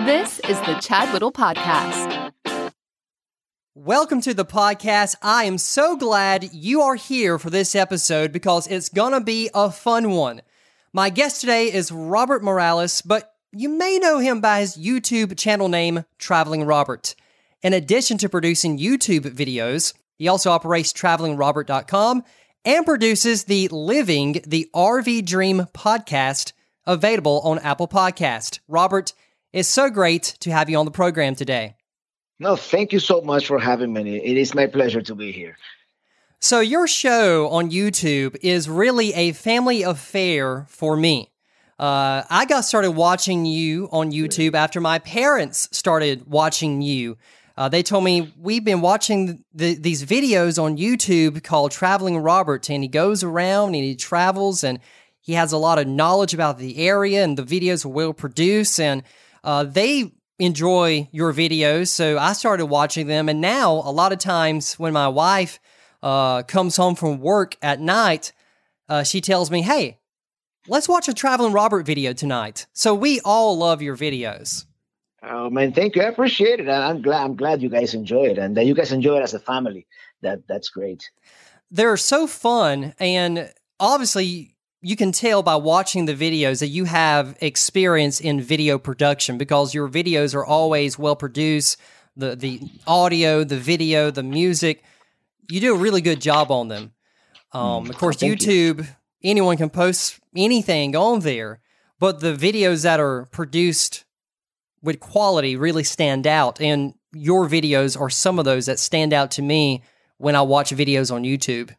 This is the Chad Whittle Podcast. Welcome to the podcast. I am so glad you are here for this episode because it's gonna be a fun one. My guest today is Robert Morales, but you may know him by his YouTube channel name, Traveling Robert. In addition to producing YouTube videos, he also operates TravelingRobert.com and produces the Living the RV Dream podcast, available on Apple Podcast. Robert, it's so great to have you on the program today. No, thank you so much for having me. It is my pleasure to be here. So your show on YouTube is really a family affair for me. I got started watching you on YouTube after my parents started watching you. They told me, we've been watching these videos on YouTube called Traveling Robert, and he goes around and he travels and he has a lot of knowledge about the area, and the videos are well produced, and they enjoy your videos. So I started watching them, and now a lot of times when my wife comes home from work at night, she tells me, hey, let's watch a Traveling Robert video tonight. So we all love your videos. Oh man, thank you. I appreciate it. I'm glad you guys enjoy it, and that you guys enjoy it as a family. That's great. They're so fun, and obviously you can tell by watching the videos that you have experience in video production because your videos are always well produced. The audio, the video, the music, you do a really good job on them. Of course, YouTube, anyone can post anything on there, but the videos that are produced with quality really stand out, and your videos are some of those that stand out to me when I watch videos on YouTube.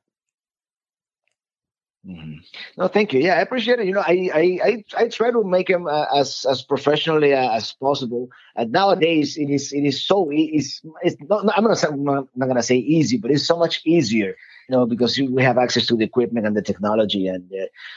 Mm-hmm. No, thank you. Yeah, I appreciate it. You know, I try to make them as professionally as possible. And nowadays, it is so it's not. I'm not gonna say easy, but it's so much easier. You know, because we have access to the equipment and the technology, and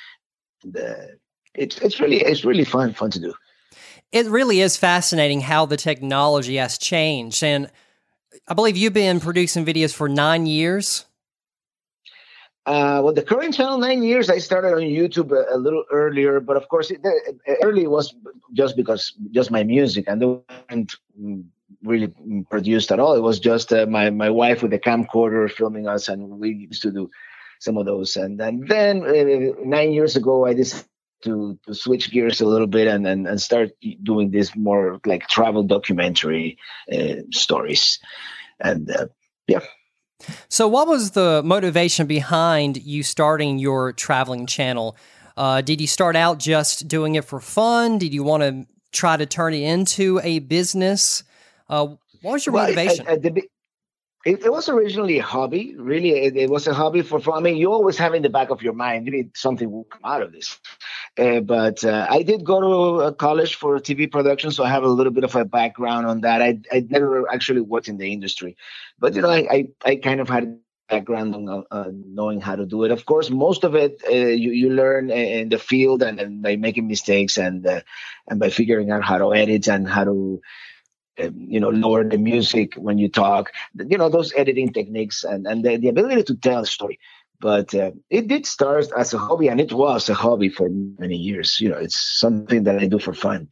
it's really fun to do. It really is fascinating how the technology has changed, and I believe you've been producing videos for 9 years. Well, the current channel, 9 years. I started on YouTube a little earlier, but of course, early was just my music, and they weren't really produced at all. It was just my wife with a camcorder filming us, and we used to do some of those. And then 9 years ago, I decided to switch gears a little bit and start doing this more like travel documentary stories, and yeah. So what was the motivation behind you starting your traveling channel? Did you start out just doing it for fun? Did you want to try to turn it into a business? What was your motivation? It was originally a hobby. Really, it was a hobby for fun. I mean, you always have in the back of your mind, maybe something will come out of this. But I did go to college for TV production, so I have a little bit of a background on that. I never actually worked in the industry, but you know, I kind of had a background on knowing how to do it. Of course, most of it you learn in the field and by making mistakes and by figuring out how to edit and how to lower the music when you talk, those editing techniques and the ability to tell a story. But it did start as a hobby, and it was a hobby for many years. You know, it's something that I do for fun.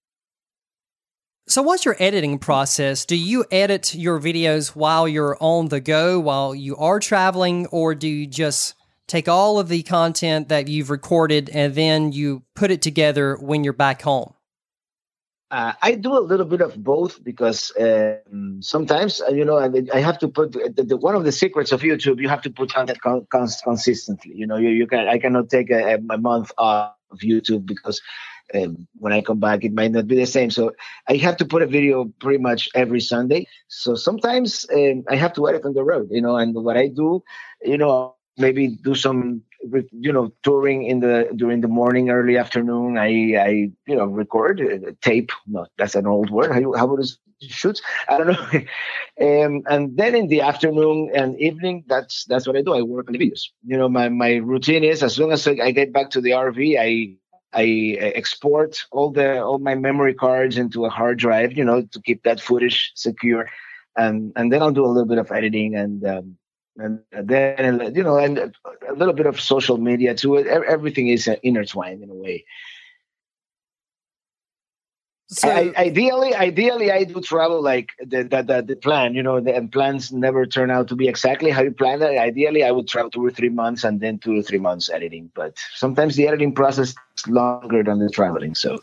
So what's your editing process? Do you edit your videos while you're on the go, while you are traveling, or do you just take all of the content that you've recorded and then you put it together when you're back home? I do a little bit of both because sometimes, I have to put one of the secrets of YouTube. You have to put content consistently. You know, I cannot take a month off of YouTube because when I come back, it might not be the same. So I have to put a video pretty much every Sunday. So sometimes I have to edit on the road. And what I do, maybe do some touring during the morning, early afternoon. I record tape. No, that's an old word. How would it shoot? I don't know. And then in the afternoon and evening, that's what I do. I work on the videos. My routine is, as soon as I get back to the RV, I export all my memory cards into a hard drive, to keep that footage secure, and then I'll do a little bit of editing and then and a little bit of social media too. Everything is intertwined in a way. So Ideally, I do travel like the plan. The plans never turn out to be exactly how you planned it. Ideally, I would travel 2 or 3 months and then 2 or 3 months editing. But sometimes the editing process is longer than the traveling. So,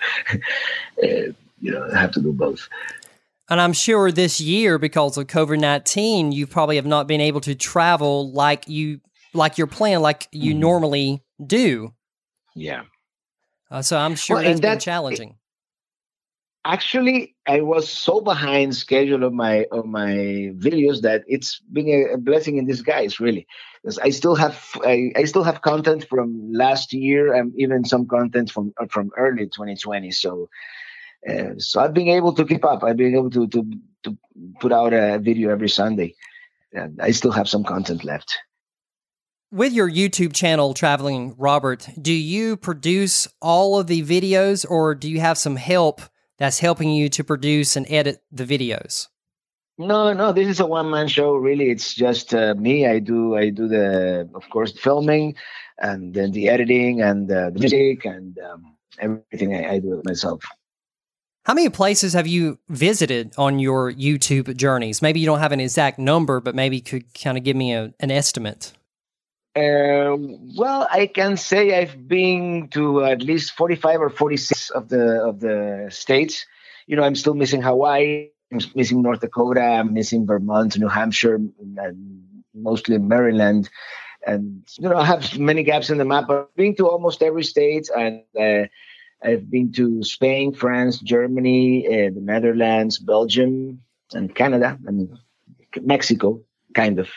I have to do both. And I'm sure this year, because of COVID-19, you probably have not been able to travel like your plan, like you normally do. Yeah. So I'm sure that's been challenging. Actually, I was so behind schedule of my videos that it's been a blessing in disguise, really. Because I still have content from last year and even some content from early 2020. So I've been able to keep up. I've been able to put out a video every Sunday, and I still have some content left. With your YouTube channel, Traveling Robert, do you produce all of the videos, or do you have some help that's helping you to produce and edit the videos? No. This is a one-man show. Really, it's just me. I do of course, filming, and then the editing and the music and everything. I do it myself. How many places have you visited on your YouTube journeys? Maybe you don't have an exact number, but maybe you could kind of give me an estimate. Well, I can say I've been to at least 45 or 46 of the states. I'm still missing Hawaii. I'm missing North Dakota. I'm missing Vermont, New Hampshire, and mostly Maryland. And I have many gaps in the map. But I've been to almost every state, and I've been to Spain, France, Germany, the Netherlands, Belgium, and Canada, and Mexico, kind of.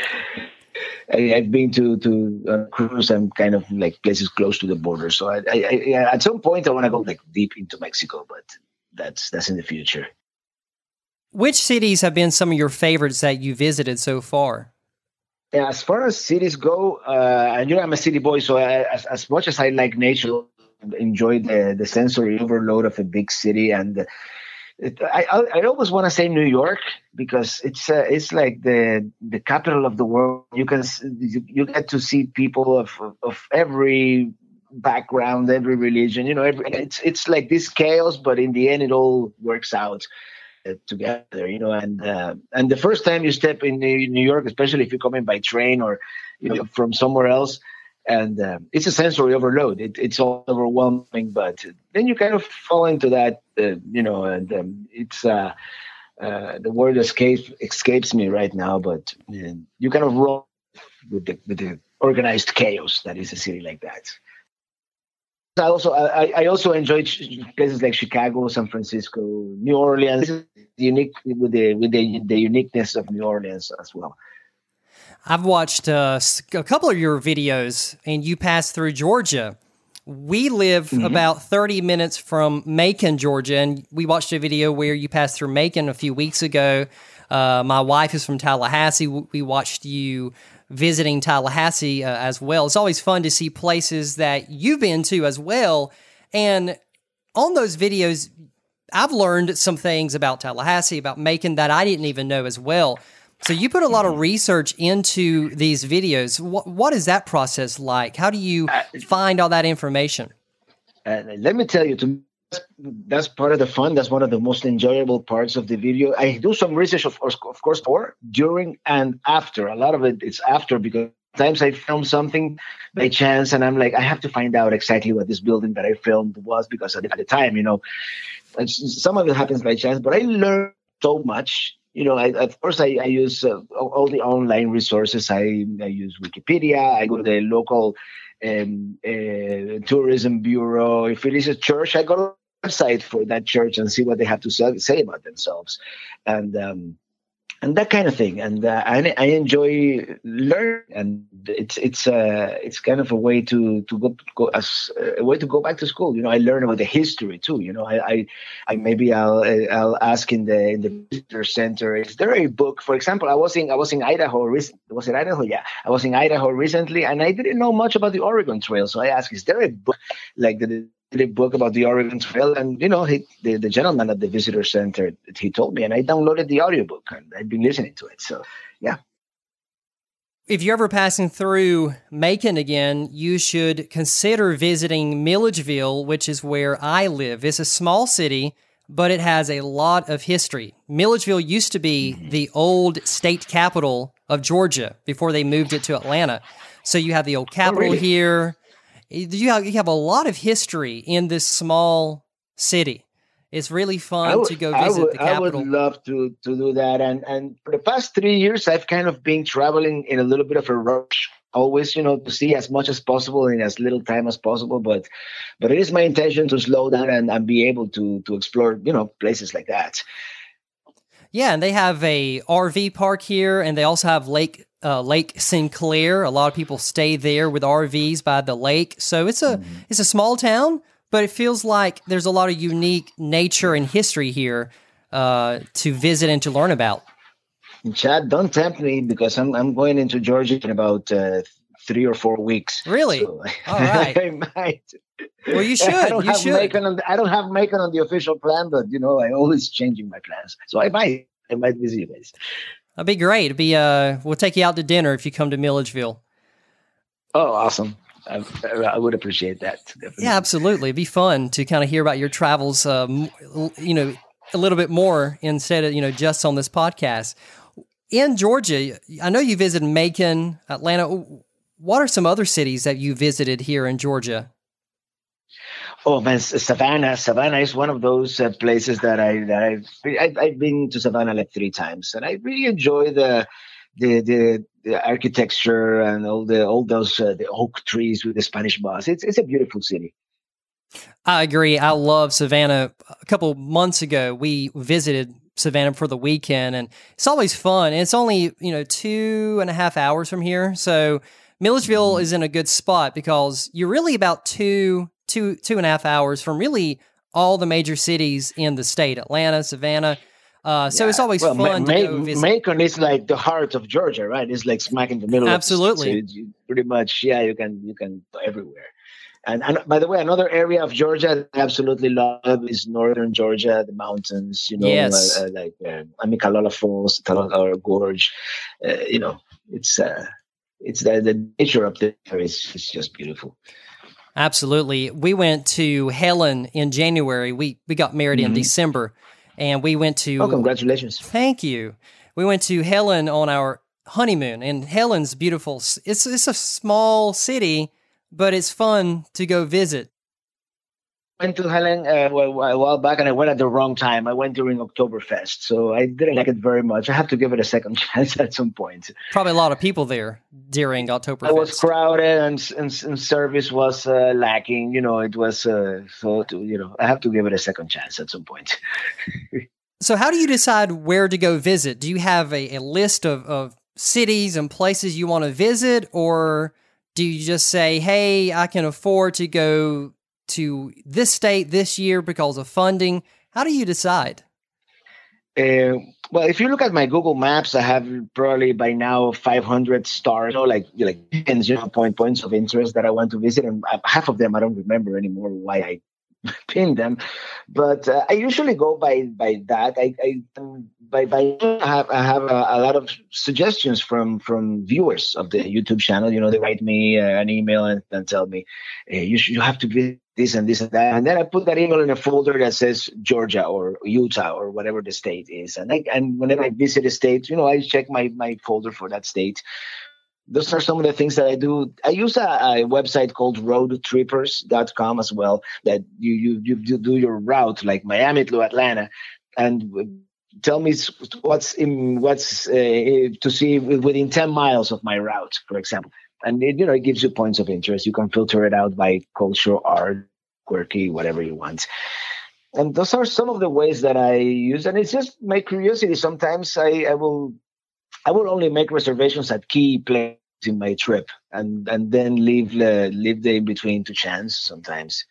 I've been to cruise and kind of like places close to the border. So I at some point I want to go like deep into Mexico, but that's in the future. Which cities have been some of your favorites that you visited so far? Yeah, as far as cities go, and I'm a city boy, so as much as I like nature, enjoy the sensory overload of a big city, and I always want to say New York because it's like the capital of the world. You get to see people of every background, every religion. It's like this chaos, but in the end, it all works out together. And the first time you step in New York, especially if you're coming by train or from somewhere else. And it's a sensory overload. It's all overwhelming, but then you kind of fall into that, and it's the word escapes me right now. But you kind of roll with the organized chaos that is a city like that. I also enjoy places like Chicago, San Francisco, New Orleans. This is unique with the uniqueness of New Orleans as well. I've watched a couple of your videos, and you passed through Georgia. We live about 30 minutes from Macon, Georgia, and we watched a video where you passed through Macon a few weeks ago. My wife is from Tallahassee. We watched you visiting Tallahassee as well. It's always fun to see places that you've been to as well. And on those videos, I've learned some things about Tallahassee, about Macon that I didn't even know as well. So you put a lot of research into these videos. What is that process like? How do you find all that information? Let me tell you, that's part of the fun. That's one of the most enjoyable parts of the video. I do some research, of course, before, during, and after. A lot of it is after, because sometimes I film something by chance, and I'm like, I have to find out exactly what this building that I filmed was, because at the time, some of it happens by chance, but I learned so much. Of course, I use all the online resources. I use Wikipedia. I go to the local tourism bureau. If it is a church, I go to the website for that church and see what they have to say about themselves, and that kind of thing. And I enjoy learning, and it's kind of a way to go back to school. I learn about the history too. I'll ask in the visitor center, is there a book? For example, I was in Idaho recently. Was it Idaho? Yeah, I was in Idaho recently, and I didn't know much about the Oregon Trail. So I asked, is there a book like the book about the Oregon Trail? And the gentleman at the visitor center, he told me, and I downloaded the audiobook, and I've been listening to it. So yeah. If you're ever passing through Macon again, you should consider visiting Milledgeville, which is where I live. It's a small city, but it has a lot of history. Milledgeville used to be the old state capital of Georgia before they moved it to Atlanta. So you have the old Capitol here. You have a lot of history in this small city. It's really fun to go visit the capital. I would love to do that. And for the past 3 years, I've kind of been traveling in a little bit of a rush, always, to see as much as possible in as little time as possible. But it is my intention to slow down and be able to explore, places like that. Yeah, and they have a RV park here, and they also have Lake Sinclair. A lot of people stay there with RVs by the lake. So it's a small town, but it feels like there's a lot of unique nature and history here to visit and to learn about. Chad, don't tempt me because I'm going into Georgia in about 3 or 4 weeks. Really? So, all right. I might. Well, you should. I don't have Macon on the official plan, but I'm always changing my plans. So I might visit you guys. That'd be great. It'd be we'll take you out to dinner if you come to Milledgeville. Oh, awesome. I would appreciate that. Definitely. Yeah, absolutely. It'd be fun to kind of hear about your travels, a little bit more instead of, just on this podcast. In Georgia, I know you visited Macon, Atlanta. What are some other cities that you visited here in Georgia? Oh man, Savannah. Savannah is one of those places that I've been to Savannah like 3 times, and I really enjoy the architecture and all those the oak trees with the Spanish moss. It's a beautiful city. I agree. I love Savannah. A couple months ago, we visited Savannah for the weekend, and it's always fun. And it's only 2.5 hours from here, so Milledgeville is in a good spot because you're really about 2.5 hours from really all the major cities in the state: Atlanta, Savannah. So it's always fun to go visit. Macon is like the heart of Georgia, right? It's like smack in the middle. Absolutely. So pretty much, you can go everywhere. And by the way, another area of Georgia that I absolutely love is northern Georgia, the mountains. Yes. Like Amicalola Falls, Talladega Gorge. It's the nature up there is just beautiful. Absolutely. We went to Helen in January. We got married in December, and we went to... Oh, congratulations. Thank you. We went to Helen on our honeymoon, and Helen's beautiful. It's a small city, but it's fun to go visit. I went to Helen a while back, and I went at the wrong time. I went during Oktoberfest, so I didn't like it very much. I have to give it a second chance at some point. Probably a lot of people there during Oktoberfest. It was crowded, and service was lacking. It was I have to give it a second chance at some point. So how do you decide where to go visit? Do you have a list of cities and places you want to visit, or do you just say, hey, I can afford to go to this state this year because of funding? How do you decide? Well, if you look at my Google Maps, I have probably by now 500 stars, like points of interest that I want to visit, and half of them I don't remember anymore why I pinned them. But I usually go by that. I have a lot of suggestions from viewers of the YouTube channel. They write me an email and tell me, hey, you have to visit this and this and that, and then I put that email in a folder that says Georgia or Utah or whatever the state is, and whenever I visit a state, I check my folder for that state. Those are some of the things that I do. I use a website called roadtrippers.com as well, that you do your route, like Miami to Atlanta, and tell me what's to see within 10 miles of my route, for example. And it gives you points of interest. You can filter it out by culture, art, quirky, whatever you want. And those are some of the ways that I use. And it's just my curiosity. Sometimes I will only make reservations at key places in my trip, and then leave the in between to chance sometimes.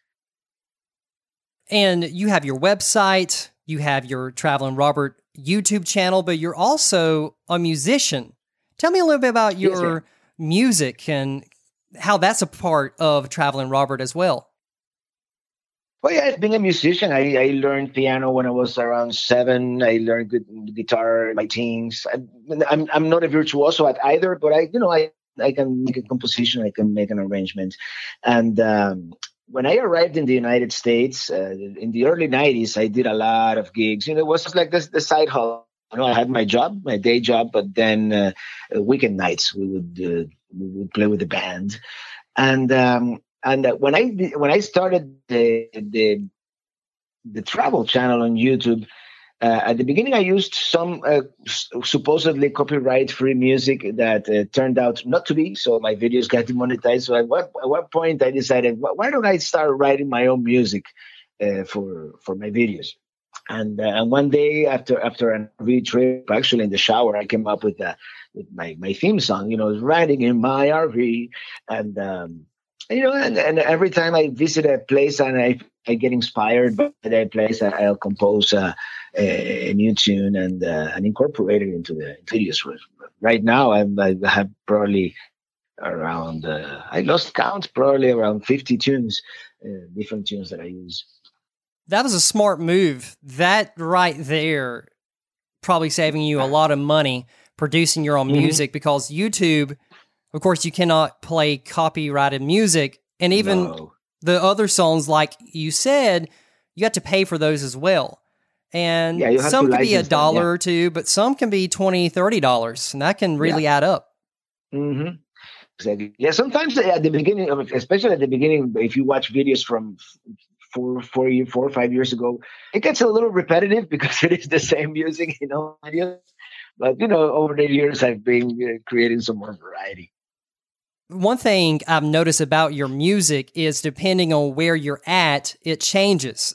And you have your website, you have your Traveling Robert YouTube channel, but you're also a musician. Tell me a little bit about your music and how that's a part of Traveling Robert as well. Well, yeah, being a musician, I learned piano when I was around 7. I learned guitar in my teens. I'm not a virtuoso at either, but I can make a composition, I can make an arrangement, and when I arrived in the United States in the early 90s, I did a lot of gigs. It was like this the side hustle. I had my job, my day job, but then weekend nights we would play with the band. And when I started the travel channel on YouTube, at the beginning I used some supposedly copyright-free music that turned out not to be. So my videos got demonetized. So at what point I decided, why don't I start writing my own music for my videos? And one day after an RV trip, actually in the shower, I came up with my theme song. I was riding in my RV, and and every time I visit a place and I get inspired by that place, I'll compose a new tune and incorporate it into the videos. Right now, I have probably around I lost count, probably around 50 tunes, different tunes that I use. That was a smart move. That right there probably saving you a lot of money producing your own music, because YouTube, of course, you cannot play copyrighted music. And even the other songs, like you said, you have to pay for those as well. And some can be $1 or $2, but some can be $20, $30, and that can really add up. Mm-hmm. Exactly. Yeah, sometimes at the beginning, especially at the beginning, if you watch videos from 4 or 5 years ago, it gets a little repetitive because it is the same music, videos. But over the years, I've been creating some more variety. One thing I've noticed about your music is depending on where you're at, it changes.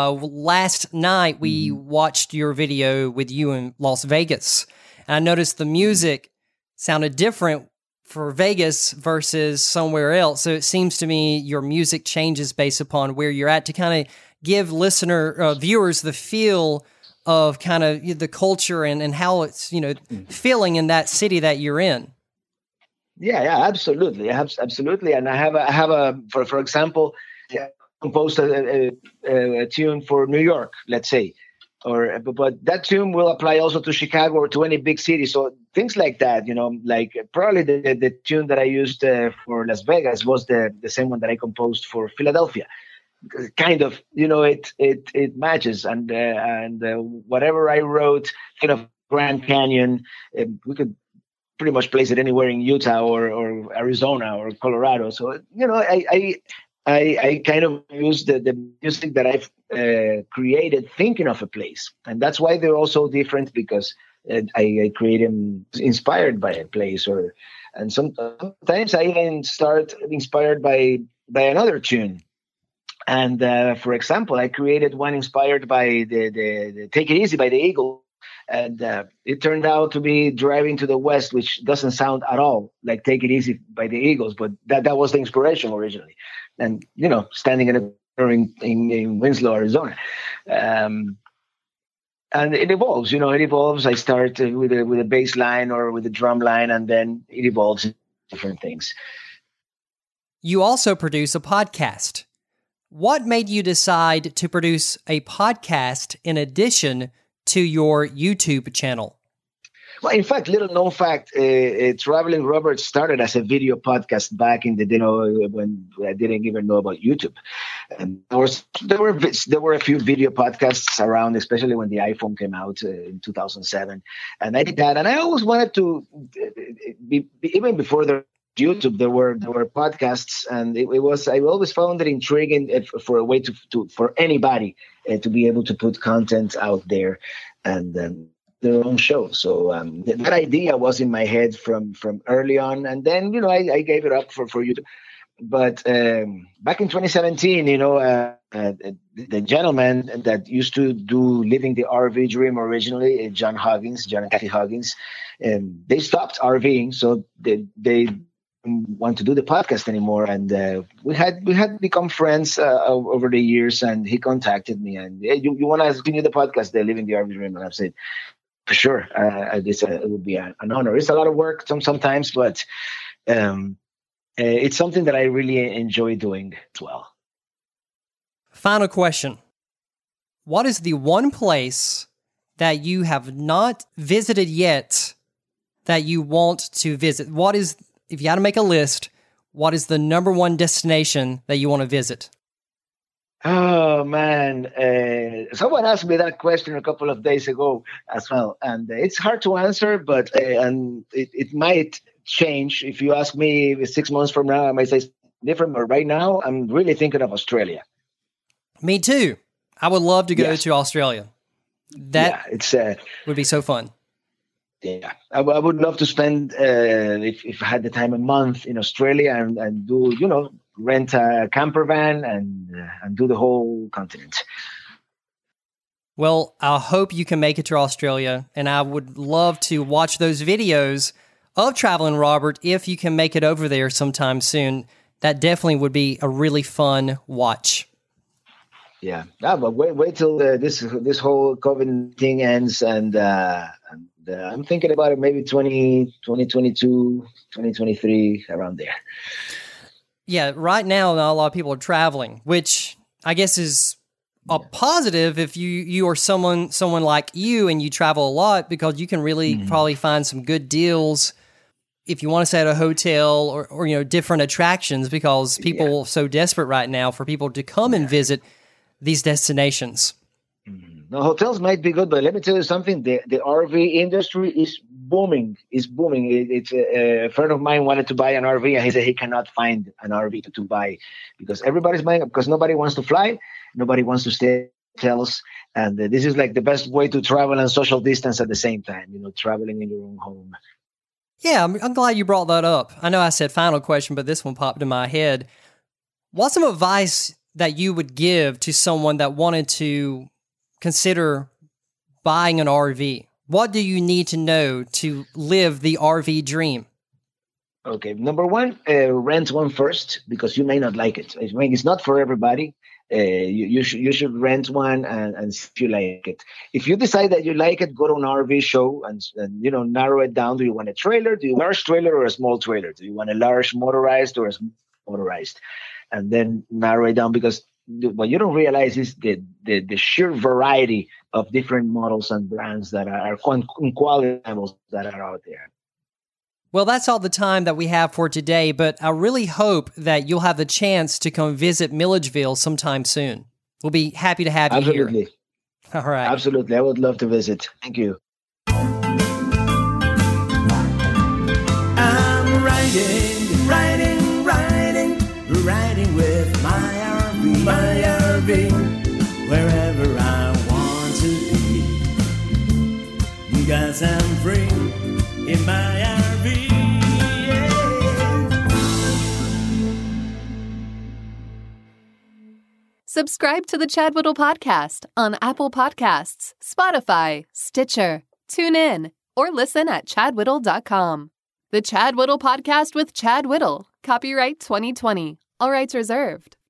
Last night, we watched your video with you in Las Vegas. And I noticed the music sounded different for Vegas versus somewhere else. So it seems to me your music changes based upon where you're at to kind of give viewers the feel of kind of the culture and how it's, feeling in that city that you're in. Yeah, absolutely. Absolutely. And I have a for example, composed a tune for New York, let's say, but that tune will apply also to Chicago or to any big city. So things like that, like probably the tune that I used for Las Vegas was the same one that I composed for Philadelphia. Kind of, it matches, and whatever I wrote, Grand Canyon, we could pretty much place it anywhere in Utah or Arizona or Colorado. So, I kind of use the music that I've created thinking of a place. And that's why they're all so different, because I create them inspired by a place, and sometimes I even start inspired by another tune. And for example, I created one inspired by the Take It Easy by the Eagles. And it turned out to be Driving to the West, which doesn't sound at all like Take It Easy by the Eagles, but that was the inspiration originally. And, standing in Winslow, Arizona. And it evolves, it evolves. I start with a bass line or with a drum line, and then it evolves into different things. You also produce a podcast. What made you decide to produce a podcast in addition to your YouTube channel? Well, in fact, little known fact, Traveling Robert started as a video podcast back in the day when I didn't even know about YouTube. And there were a few video podcasts around, especially when the iPhone came out in 2007. And I did that, and I always wanted to even before the YouTube, there were podcasts, and I always found it intriguing for a way for anybody to be able to put content out there and their own show. So that idea was in my head from early on, and then I gave it up for YouTube. But back in 2017, the gentleman that used to do Living the RV Dream originally, John and Kathy Huggins, they stopped RVing, so they want to do the podcast anymore, and we had become friends over the years, and he contacted me and, hey, you want to continue the podcast, the Living the RV Dream? And I've said, for sure, it would be an honor. It's a lot of work sometimes, but it's something that I really enjoy doing as well. Final question. What is the one place that you have not visited yet that you want to visit? If you had to make a list, what is the number one destination that you want to visit? Oh man, someone asked me that question a couple of days ago as well, and it's hard to answer, but and it might change. If you ask me 6 months from now, I might say different. But right now, I'm really thinking of Australia. Me too. I would love to go Yes. to Australia. That It's would be so fun. yeah. I would love to spend if I had the time a month in Australia and do rent a camper van and do the whole continent. Well, I hope you can make it to Australia, and I would love to watch those videos of Traveling Robert if you can make it over there sometime soon. That definitely would be a really fun watch. Yeah, but wait till this whole COVID thing ends, and I'm thinking about it maybe 2022, 2023, around there. Yeah, right now, not a lot of people are traveling, which I guess is a positive if you are someone like you and you travel a lot, because you can really probably find some good deals if you want to stay at a hotel or different attractions, because people are so desperate right now for people to come and visit these destinations. Now, hotels might be good, but let me tell you something: the RV industry is booming. It's booming. It's a friend of mine wanted to buy an RV, and he said he cannot find an RV to buy because everybody's buying it because nobody wants to fly, nobody wants to stay at hotels, and this is like the best way to travel and social distance at the same time. Traveling in your own home. Yeah, I'm glad you brought that up. I know I said final question, but this one popped in my head. What's some advice that you would give to someone that wanted to consider buying an RV? What do you need to know to live the RV dream? Okay, number one, rent one first because you may not like it. I mean, it's not for everybody. You should rent one and see if you like it. If you decide that you like it, go to an RV show and narrow it down. Do you want a trailer? Do you want a large trailer or a small trailer? Do you want a large motorized or a small motorized? And then narrow it down, because what you don't realize is the sheer variety of different models and brands that are quality levels that are out there. Well, that's all the time that we have for today, but I really hope that you'll have the chance to come visit Milledgeville sometime soon. We'll be happy to have you here. Absolutely. All right. Absolutely. I would love to visit. Thank you. I'm riding with my RV, wherever I want to be, 'cause I'm free in my RV. Yeah. Subscribe to the Chad Whittle Podcast on Apple Podcasts, Spotify, Stitcher, TuneIn, or listen at chadwhittle.com. The Chad Whittle Podcast with Chad Whittle. Copyright 2020. All rights reserved.